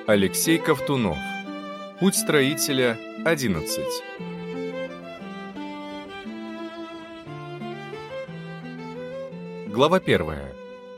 Алексей Ковтунов. Путь строителя 11. Глава 1.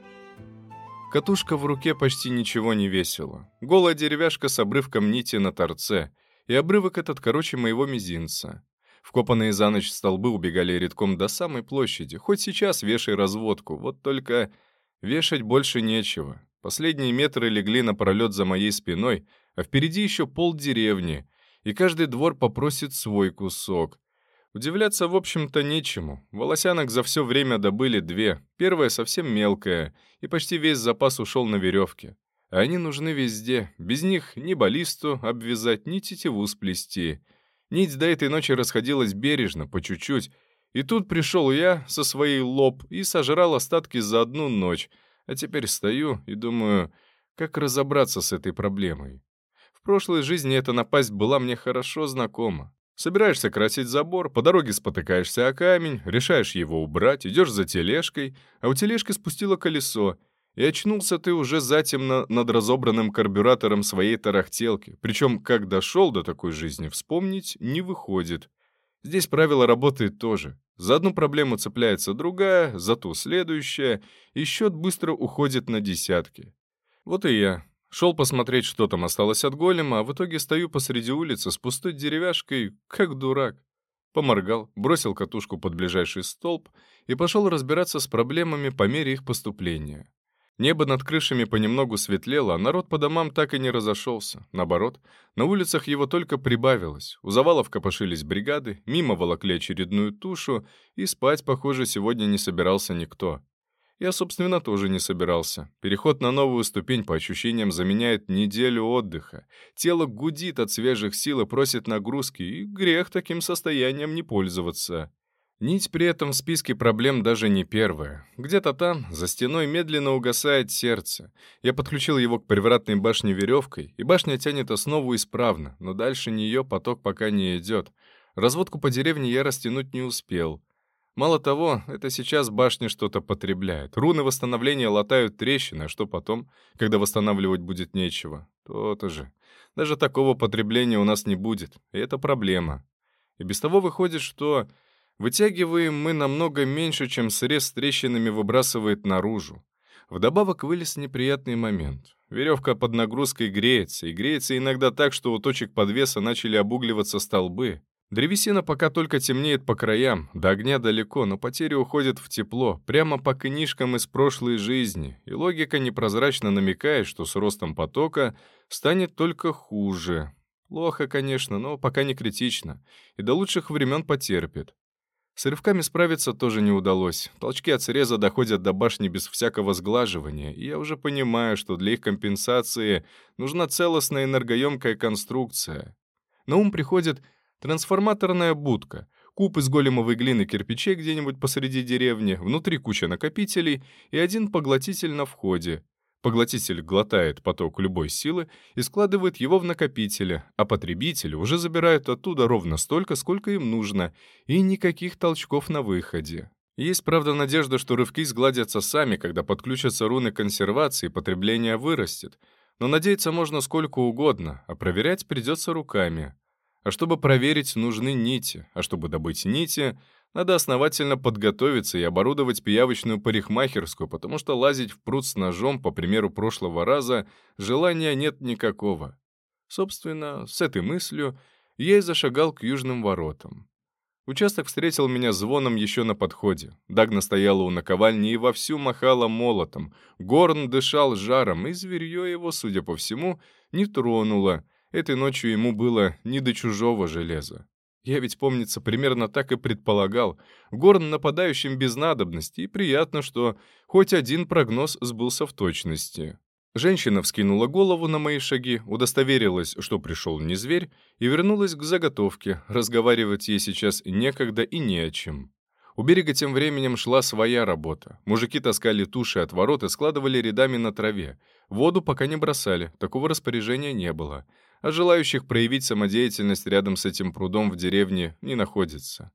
Катушка в руке почти ничего не весила. Голая деревяшка с обрывком нити на торце, и обрывок этот короче моего мизинца. Вкопанные за ночь столбы убегали редком до самой площади. Хоть сейчас вешай разводку, вот только вешать больше нечего. Последние метры легли напролет за моей спиной, а впереди еще полдеревни, и каждый двор попросит свой кусок. Удивляться, в общем-то, нечему. Волосянок за все время добыли 2. Первая совсем мелкая, и почти весь запас ушел на веревке. А они нужны везде. Без них ни баллисту обвязать, ни тетиву сплести. Нить до этой ночи расходилась бережно, по чуть-чуть. И тут пришел я со своей лоб и сожрал остатки за одну ночь. А теперь стою и думаю, как разобраться с этой проблемой. В прошлой жизни эта напасть была мне хорошо знакома. Собираешься красить забор, по дороге спотыкаешься о камень, решаешь его убрать, идешь за тележкой, а у тележки спустило колесо, и очнулся ты уже затемно над разобранным карбюратором своей тарахтелки. Причем, как дошел до такой жизни, вспомнить не выходит. Здесь правило работает тоже. За одну проблему цепляется другая, за ту следующая, и счет быстро уходит на десятки. Вот и я. Шел посмотреть, что там осталось от голема, а в итоге стою посреди улицы с пустой деревяшкой, как дурак. Поморгал, бросил катушку под ближайший столб и пошел разбираться с проблемами по мере их поступления. Небо над крышами понемногу светлело, а народ по домам так и не разошелся. Наоборот, на улицах его только прибавилось. У завалов копошились бригады, мимо волокли очередную тушу, и спать, похоже, сегодня не собирался никто. Я, собственно, тоже не собирался. Переход на новую ступень, по ощущениям, заменяет неделю отдыха. Тело гудит от свежих сил и просит нагрузки, и грех таким состоянием не пользоваться. Нить при этом в списке проблем даже не первая. Где-то там, за стеной, медленно угасает сердце. Я подключил его к привратной башне веревкой, и башня тянет основу исправно, но дальше нее поток пока не идет. Разводку по деревне я растянуть не успел. Мало того, это сейчас башня что-то потребляет. Руны восстановления латают трещины, а что потом, когда восстанавливать будет нечего? То-то же. Даже такого потребления у нас не будет, и это проблема. И без того выходит, что вытягиваем мы намного меньше, чем срез с трещинами выбрасывает наружу. Вдобавок вылез неприятный момент. Веревка под нагрузкой греется, и греется иногда так, что у точек подвеса начали обугливаться столбы. Древесина пока только темнеет по краям, до огня далеко, но потери уходят в тепло, прямо по книжкам из прошлой жизни, и логика непрозрачно намекает, что с ростом потока станет только хуже. Плохо, конечно, но пока не критично, и до лучших времен потерпит. С рывками справиться тоже не удалось. Толчки от среза доходят до башни без всякого сглаживания, и я уже понимаю, что для их компенсации нужна целостная энергоемкая конструкция. На ум приходит трансформаторная будка, куб из големовой глины кирпичей где-нибудь посреди деревни, внутри куча накопителей и один поглотитель на входе. Поглотитель глотает поток любой силы и складывает его в накопители, а потребители уже забирают оттуда ровно столько, сколько им нужно, и никаких толчков на выходе. Есть, правда, надежда, что рывки сгладятся сами, когда подключатся руны консервации, и потребление вырастет. Но надеяться можно сколько угодно, а проверять придется руками. А чтобы проверить, нужны нити, а чтобы добыть нити, надо основательно подготовиться и оборудовать пиявочную парикмахерскую, потому что лазить в пруд с ножом, по примеру прошлого раза, желания нет никакого. Собственно, с этой мыслью я и зашагал к южным воротам. Участок встретил меня звоном еще на подходе. Дагна стояла у наковальни и вовсю махала молотом. Горн дышал жаром, и зверье его, судя по всему, не тронуло. Этой ночью ему было не до чужого железа. Я ведь, помнится, примерно так и предполагал. Горн нападающим без надобности, и приятно, что хоть один прогноз сбылся в точности. Женщина вскинула голову на мои шаги, удостоверилась, что пришел не зверь, и вернулась к заготовке. Разговаривать ей сейчас некогда и не о чем. У берега тем временем шла своя работа. Мужики таскали туши от ворот и складывали рядами на траве. Воду пока не бросали, такого распоряжения не было. А желающих проявить самодеятельность рядом с этим прудом в деревне не находится.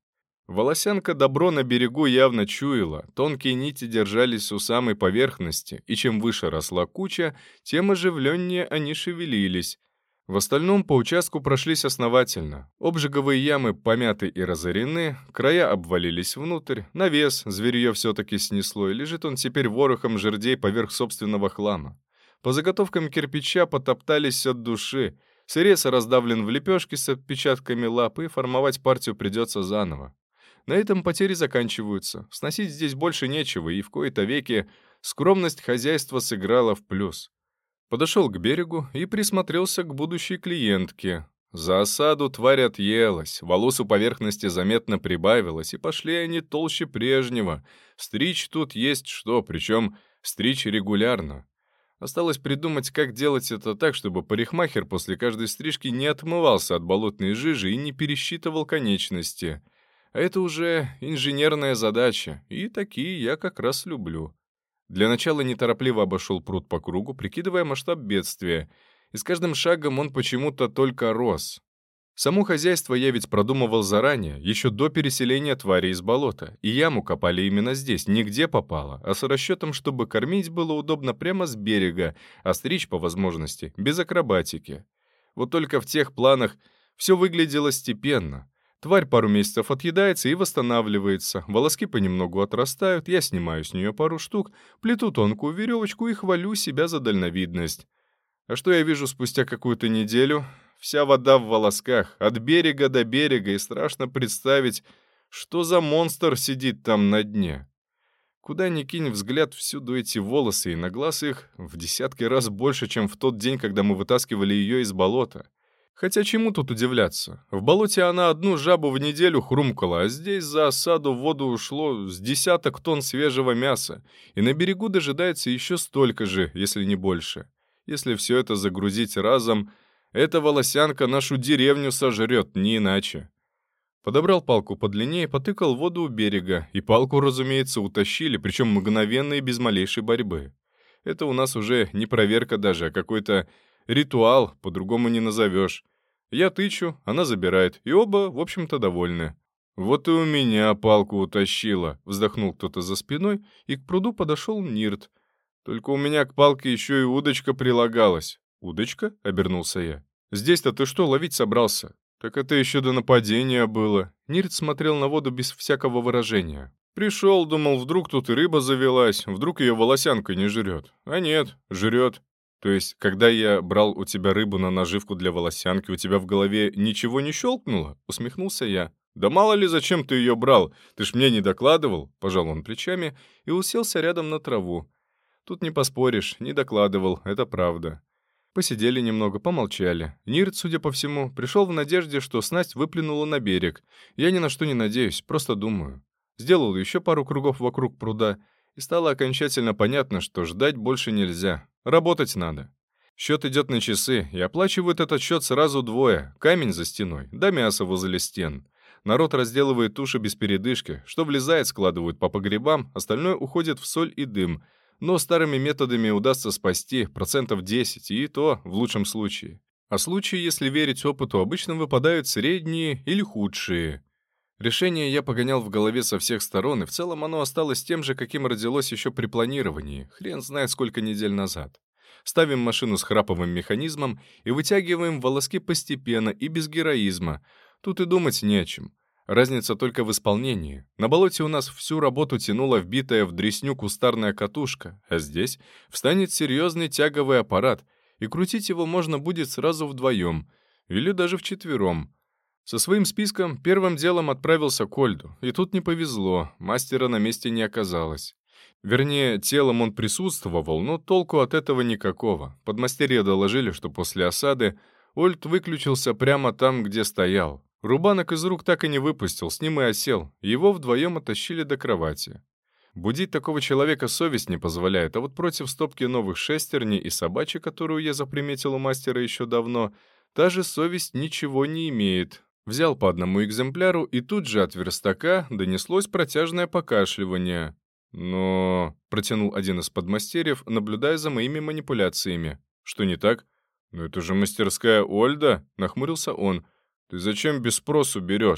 Волосянка добро на берегу явно чуяла, тонкие нити держались у самой поверхности, и чем выше росла куча, тем оживленнее они шевелились. В остальном по участку прошлись основательно. Обжиговые ямы помяты и разорены, края обвалились внутрь, навес зверье все-таки снесло, и лежит он теперь ворохом жердей поверх собственного хлама. По заготовкам кирпича потоптались от души, сырец раздавлен в лепешки с отпечатками лап, и формовать партию придется заново. На этом потери заканчиваются, сносить здесь больше нечего, и в кои-то веки скромность хозяйства сыграла в плюс. Подошел к берегу и присмотрелся к будущей клиентке. За осаду тварь отъелась, волос у поверхности заметно прибавилось, и пошли они толще прежнего. Стричь тут есть что, причем стричь регулярно. Осталось придумать, как делать это так, чтобы парикмахер после каждой стрижки не отмывался от болотной жижи и не пересчитывал конечности. А это уже инженерная задача, и такие я как раз люблю. Для начала неторопливо обошел пруд по кругу, прикидывая масштаб бедствия, и с каждым шагом он почему-то только рос. Само хозяйство я ведь продумывал заранее, еще до переселения твари из болота, и яму копали именно здесь, не где попало, а с расчетом, чтобы кормить было удобно прямо с берега, а стричь, по возможности, без акробатики. Вот только в тех планах все выглядело степенно. Тварь пару месяцев отъедается и восстанавливается, волоски понемногу отрастают, я снимаю с нее пару штук, плету тонкую веревочку и хвалю себя за дальновидность. А что я вижу спустя какую-то неделю? Вся вода в волосках, от берега до берега, и страшно представить, что за монстр сидит там на дне. Куда ни кинь взгляд, всюду эти волосы, и на глаз их в десятки раз больше, чем в тот день, когда мы вытаскивали ее из болота. Хотя чему тут удивляться? В болоте она одну жабу в неделю хрумкала, а здесь за осаду в воду ушло с 10 тонн свежего мяса, и на берегу дожидается еще столько же, если не больше. Если все это загрузить разом, эта волосянка нашу деревню сожрет, не иначе. Подобрал палку подлиннее, потыкал воду у берега, и палку, разумеется, утащили, причем мгновенно и без малейшей борьбы. Это у нас уже не проверка даже, а какой-то ритуал, по-другому не назовешь. Я тычу, она забирает, и оба, в общем-то, довольны. «Вот и у меня палку утащила», — вздохнул кто-то за спиной, и к пруду подошел Нирт. «Только у меня к палке еще и удочка прилагалась». «Удочка?» — обернулся я. «Здесь-то ты что, ловить собрался?» «Так это еще до нападения было». Нирт смотрел на воду без всякого выражения. «Пришел, думал, вдруг тут и рыба завелась, вдруг ее волосянка не жрет. А нет, жрет. То есть, когда я брал у тебя рыбу на наживку для волосянки, у тебя в голове ничего не щелкнуло?» — усмехнулся я. «Да мало ли, зачем ты ее брал? Ты ж мне не докладывал?» — пожал он плечами и уселся рядом на траву. «Тут не поспоришь, не докладывал, это правда». Посидели немного, помолчали. Нирт, судя по всему, пришел в надежде, что снасть выплюнула на берег. Я ни на что не надеюсь, просто думаю. Сделал еще пару кругов вокруг пруда, и стало окончательно понятно, что ждать больше нельзя. Работать надо. Счет идет на часы, и оплачивают этот счет сразу двое. Камень за стеной, да мясо возле стен. Народ разделывает туши без передышки. Что влезает, складывают по погребам, остальное уходит в соль и дым. Но старыми методами удастся спасти 10%, и то в лучшем случае. А случаи, если верить опыту, обычно выпадают средние или худшие. Решение я погонял в голове со всех сторон, и в целом оно осталось тем же, каким родилось еще при планировании, хрен знает сколько недель назад. Ставим машину с храповым механизмом и вытягиваем волоски постепенно и без героизма. Тут и думать не о чем. Разница только в исполнении. На болоте у нас всю работу тянула вбитая в дресню кустарная катушка, а здесь встанет серьезный тяговый аппарат, и крутить его можно будет сразу вдвоем, или даже вчетвером. Со своим списком первым делом отправился к Ольду, и тут не повезло, мастера на месте не оказалось. Вернее, телом он присутствовал, но толку от этого никакого. Подмастерья доложили, что после осады Ольд выключился прямо там, где стоял. Рубанок из рук так и не выпустил, с ним и осел. Его вдвоем оттащили до кровати. Будить такого человека совесть не позволяет, а вот против стопки новых шестерней и собачек, которую я заприметил у мастера еще давно, та же совесть ничего не имеет. Взял по одному экземпляру, и тут же от верстака донеслось протяжное покашливание. «Но...» — протянул один из подмастерьев, наблюдая за моими манипуляциями. «Что не так?» «Ну это же мастерская Ольда», — нахмурился он. «Ты зачем без спросу берешь?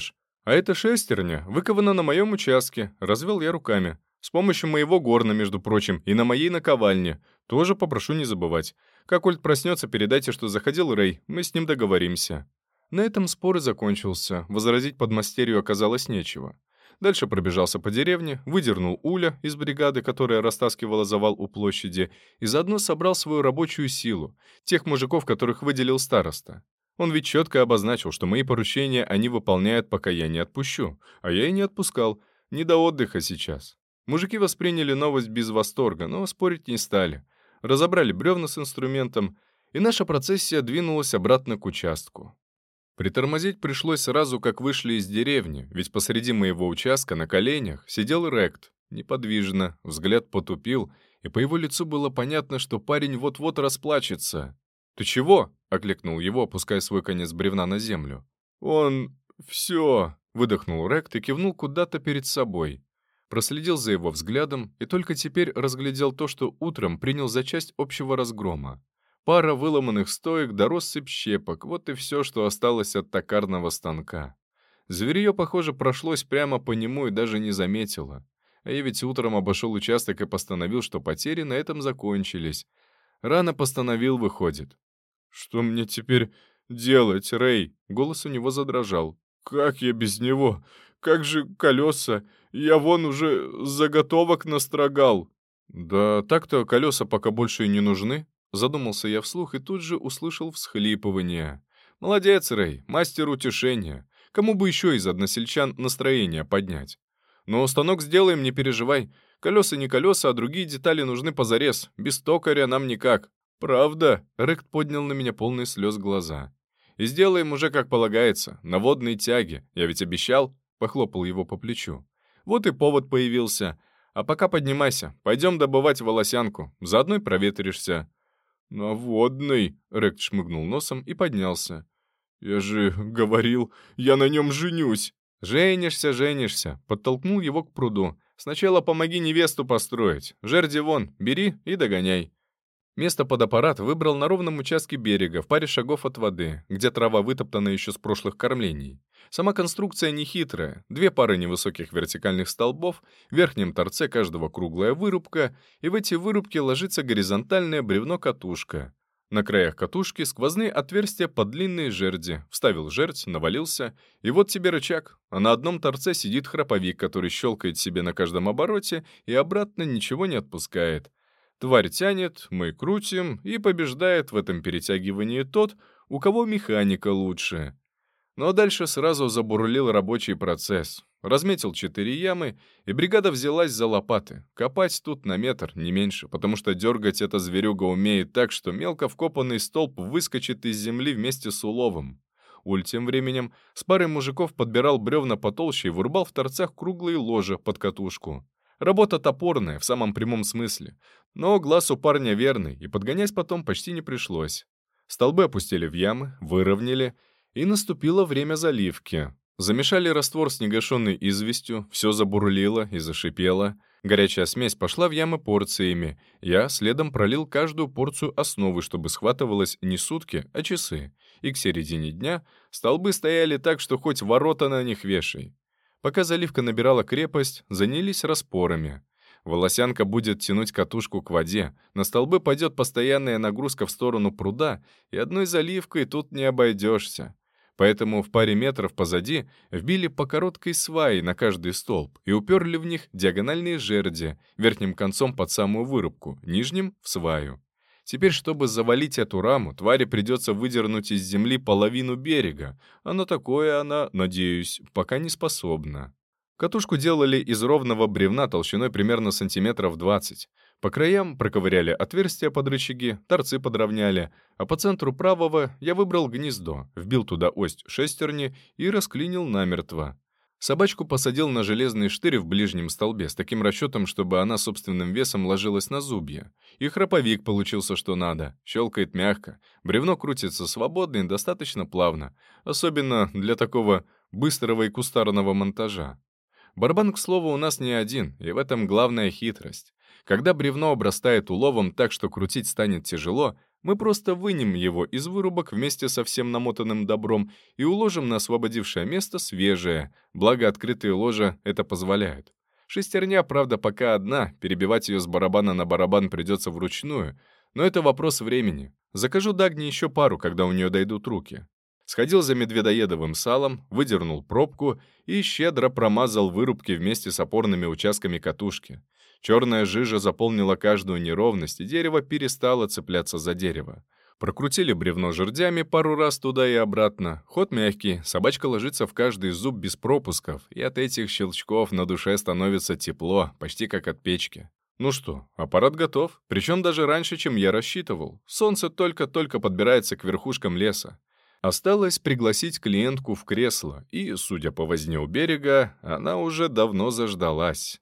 А эта шестерня выкована на моем участке, развел я руками. С помощью моего горна, между прочим, и на моей наковальне. Тоже попрошу не забывать. Как Ольд проснется, передайте, что заходил Рэй, мы с ним договоримся». На этом спор и закончился, возразить подмастерью оказалось нечего. Дальше пробежался по деревне, выдернул Уля из бригады, которая растаскивала завал у площади, и заодно собрал свою рабочую силу, тех мужиков, которых выделил староста. Он ведь четко обозначил, что мои поручения они выполняют, пока я не отпущу, а я и не отпускал, не до отдыха сейчас. Мужики восприняли новость без восторга, но спорить не стали. Разобрали бревна с инструментом, и наша процессия двинулась обратно к участку. Притормозить пришлось сразу, как вышли из деревни, ведь посреди моего участка на коленях сидел Рект, неподвижно, взгляд потупил, и по его лицу было понятно, что парень вот-вот расплачется. «Ты чего?» — окликнул его, опуская свой конец бревна на землю. «Он... все...» — выдохнул Рект и кивнул куда-то перед собой. Проследил за его взглядом и только теперь разглядел то, что утром принял за часть общего разгрома. Пара выломанных стоек да россыпь щепок — вот и все, что осталось от токарного станка. Зверье, похоже, прошлось прямо по нему и даже не заметило. А я ведь утром обошел участок и постановил, что потери на этом закончились. Рано постановил, выходит. «Что мне теперь делать, Рэй?» Голос у него задрожал. «Как я без него? Как же колеса? Я вон уже заготовок настрогал». «Да так-то колеса пока больше и не нужны», — задумался я вслух и тут же услышал всхлипывание. «Молодец, Рэй, мастер утешения. Кому бы еще из односельчан настроение поднять? Но станок сделаем, не переживай. Колеса не колеса, а другие детали нужны позарез. Без токаря нам никак». «Правда?» — Рект поднял на меня полные слез глаза. «И сделаем уже как полагается, на водной тяге. Я ведь обещал?» — похлопал его по плечу. «Вот и повод появился. А пока поднимайся, пойдем добывать волосянку, заодно и проветришься». «На водной?» — Рект шмыгнул носом и поднялся. «Я же говорил, я на нем женюсь». «Женишься, женишься», — подтолкнул его к пруду. «Сначала помоги невесту построить. Жерди вон, бери и догоняй». Место под аппарат выбрал на ровном участке берега, в паре шагов от воды, где трава вытоптана еще с прошлых кормлений. Сама конструкция нехитрая, 2 пары невысоких вертикальных столбов, в верхнем торце каждого круглая вырубка, и в эти вырубки ложится горизонтальное бревно-катушка. На краях катушки сквозные отверстия под длинные жерди. Вставил жердь, навалился, и вот тебе рычаг, а на одном торце сидит храповик, который щелкает себе на каждом обороте и обратно ничего не отпускает. Тварь тянет, мы крутим, и побеждает в этом перетягивании тот, у кого механика лучше. Но дальше сразу забурлил рабочий процесс. Разметил 4 ямы, и бригада взялась за лопаты. Копать тут на метр, не меньше, потому что дергать эта зверюга умеет так, что мелко вкопанный столб выскочит из земли вместе с уловом. Уль тем временем с парой мужиков подбирал бревна потолще и вырубал в торцах круглые ложа под катушку. Работа топорная, в самом прямом смысле. Но глаз у парня верный, и подгонять потом почти не пришлось. Столбы опустили в ямы, выровняли, и наступило время заливки. Замешали раствор с негашенной известью, все забурлило и зашипело. Горячая смесь пошла в ямы порциями. Я следом пролил каждую порцию основы, чтобы схватывалось не сутки, а часы. И к середине дня столбы стояли так, что хоть ворота на них вешай. Пока заливка набирала крепость, занялись распорами. Волосянка будет тянуть катушку к воде, на столбы пойдет постоянная нагрузка в сторону пруда, и одной заливкой тут не обойдешься. Поэтому в паре метров позади вбили по короткой сваи на каждый столб и уперли в них диагональные жерди, верхним концом под самую вырубку, нижним — в сваю. Теперь, чтобы завалить эту раму, твари придется выдернуть из земли половину берега, а на такое она, надеюсь, пока не способна. Катушку делали из ровного бревна толщиной примерно сантиметров 20. По краям проковыряли отверстия под рычаги, торцы подровняли, а по центру правого я выбрал гнездо, вбил туда ось шестерни и расклинил намертво. Собачку посадил на железный штырь в ближнем столбе с таким расчетом, чтобы она собственным весом ложилась на зубья. И храповик получился что надо, щелкает мягко, бревно крутится свободно и достаточно плавно, особенно для такого быстрого и кустарного монтажа. Барабан, к слову, у нас не один, и в этом главная хитрость. Когда бревно обрастает уловом так, что крутить станет тяжело, Мы просто вынем его из вырубок вместе со всем намотанным добром и уложим на освободившее место свежее, благо открытые ложа это позволяют. Шестерня, правда, пока одна, перебивать ее с барабана на барабан придется вручную, но это вопрос времени. Закажу Дагни еще пару, когда у нее дойдут руки. Сходил за медведоедовым салом, выдернул пробку и щедро промазал вырубки вместе с опорными участками катушки. Черная жижа заполнила каждую неровность, и дерево перестало цепляться за дерево. Прокрутили бревно жердями пару раз туда и обратно. Ход мягкий, собачка ложится в каждый зуб без пропусков, и от этих щелчков на душе становится тепло, почти как от печки. Ну что, аппарат готов, причем даже раньше, чем я рассчитывал. Солнце только-только подбирается к верхушкам леса. Осталось пригласить клиентку в кресло, и, судя по возне у берега, она уже давно заждалась.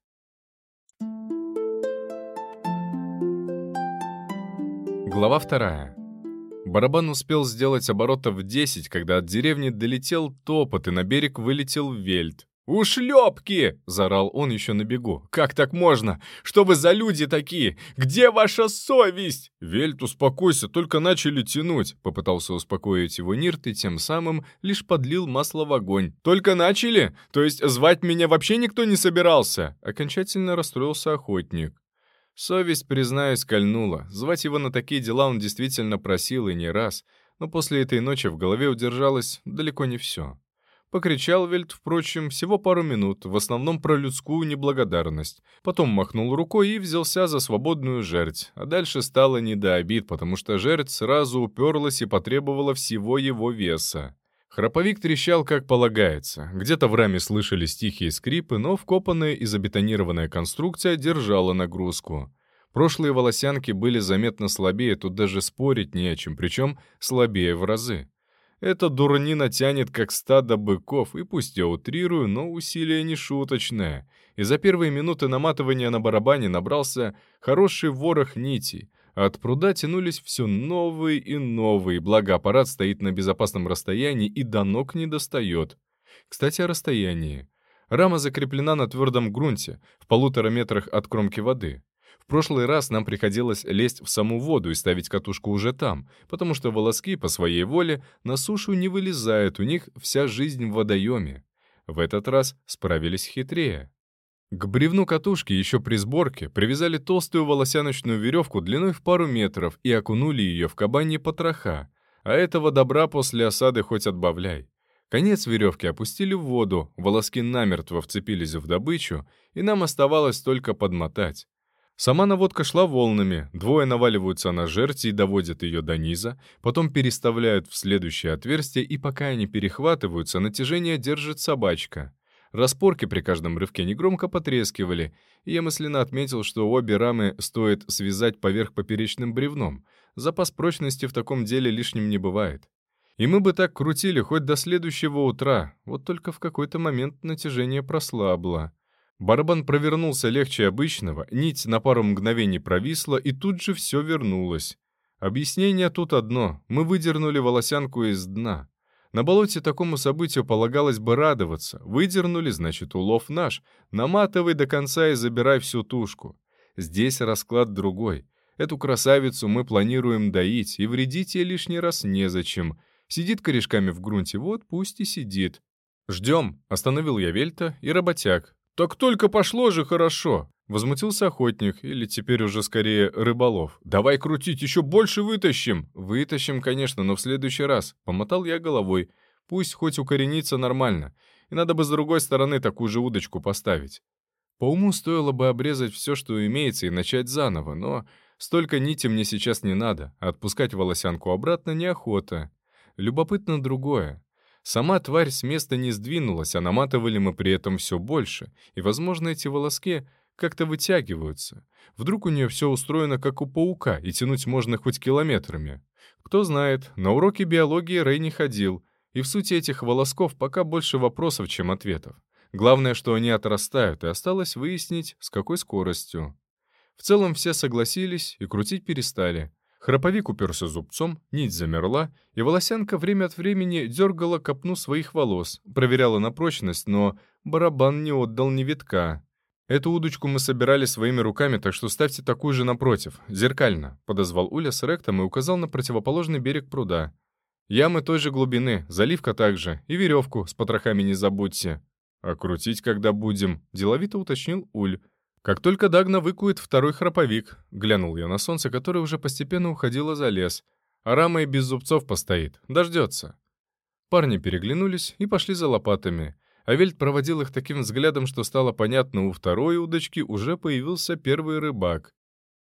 Глава 2. Барабан успел сделать оборотов 10, когда от деревни долетел топот, и на берег вылетел Вельт. «Ушлепки!» — заорал он еще на бегу. «Как так можно? Что вы за люди такие? Где ваша совесть?» «Вельт, успокойся, только начали тянуть», — попытался успокоить его Нирт и тем самым лишь подлил масло в огонь. «Только начали? То есть звать меня вообще никто не собирался?» Окончательно расстроился охотник. Совесть, признаюсь, кольнула. Звать его на такие дела он действительно просил и не раз, но после этой ночи в голове удержалось далеко не все. Покричал Вельт, впрочем, всего пару минут, в основном про людскую неблагодарность. Потом махнул рукой и взялся за свободную жерть. А дальше стало не до обид, потому что жерть сразу уперлась и потребовала всего его веса. Храповик трещал, как полагается. Где-то в раме слышались тихие скрипы, но вкопанная и забетонированная конструкция держала нагрузку. Прошлые волосянки были заметно слабее, тут даже спорить не о чем, причем слабее в разы. Эта дурнина тянет, как стадо быков, и пусть я утрирую, но усилие не шуточное. И за первые минуты наматывания на барабане набрался хороший ворох нитей, а от пруда тянулись все новые и новые, благо аппарат стоит на безопасном расстоянии и до ног не достает. Кстати, о расстоянии. Рама закреплена на твердом грунте, в 1,5 метрах от кромки воды. В прошлый раз нам приходилось лезть в саму воду и ставить катушку уже там, потому что волоски по своей воле на сушу не вылезают, у них вся жизнь в водоеме. В этот раз справились хитрее. К бревну катушки еще при сборке привязали толстую волосяночную веревку длиной в пару метров и окунули ее в кабаньи потроха, а этого добра после осады хоть отбавляй. Конец веревки опустили в воду, волоски намертво вцепились в добычу, и нам оставалось только подмотать. Сама наводка шла волнами, двое наваливаются на жерть и доводят ее до низа, потом переставляют в следующее отверстие, и пока они перехватываются, натяжение держит собачка. Распорки при каждом рывке негромко потрескивали, и я мысленно отметил, что обе рамы стоит связать поверх поперечным бревном. Запас прочности в таком деле лишним не бывает. И мы бы так крутили хоть до следующего утра, вот только в какой-то момент натяжение прослабло. Барабан провернулся легче обычного, нить на пару мгновений провисла, и тут же все вернулось. Объяснение тут одно — мы выдернули волосянку из дна. На болоте такому событию полагалось бы радоваться. Выдернули, значит, улов наш. Наматывай до конца и забирай всю тушку. Здесь расклад другой. Эту красавицу мы планируем доить, и вредить ей лишний раз незачем. Сидит корешками в грунте, вот пусть и сидит. «Ждем», — остановил я Вельта и работяг. «Так только пошло же хорошо!» — возмутился охотник, или теперь уже скорее рыболов. «Давай крутить, еще больше вытащим!» «Вытащим, конечно, но в следующий раз», — помотал я головой. «Пусть хоть укоренится нормально. И надо бы с другой стороны такую же удочку поставить». По уму стоило бы обрезать все, что имеется, и начать заново, но столько нити мне сейчас не надо, а отпускать волосянку обратно неохота. Любопытно другое. Сама тварь с места не сдвинулась, а наматывали мы при этом все больше, и, возможно, эти волоски как-то вытягиваются. Вдруг у нее все устроено, как у паука, и тянуть можно хоть километрами. Кто знает, на уроки биологии Рэй не ходил, и в сути этих волосков пока больше вопросов, чем ответов. Главное, что они отрастают, и осталось выяснить, с какой скоростью. В целом все согласились и крутить перестали. Храповик уперся зубцом, нить замерла, и волосянка время от времени дергала копну своих волос, проверяла на прочность, но барабан не отдал ни витка. Эту удочку мы собирали своими руками, так что ставьте такую же напротив, зеркально», — подозвал Уля с ректом и указал на противоположный берег пруда. «Ямы той же глубины, заливка также, и веревку с потрохами не забудьте». «А крутить когда будем?» — деловито уточнил Уль. «Как только Дагна выкует второй храповик», — глянул я на солнце, которое уже постепенно уходило за лес. «А рама и без зубцов постоит, дождется». Парни переглянулись и пошли за лопатами. Авельд проводил их таким взглядом, что стало понятно, у второй удочки уже появился первый рыбак.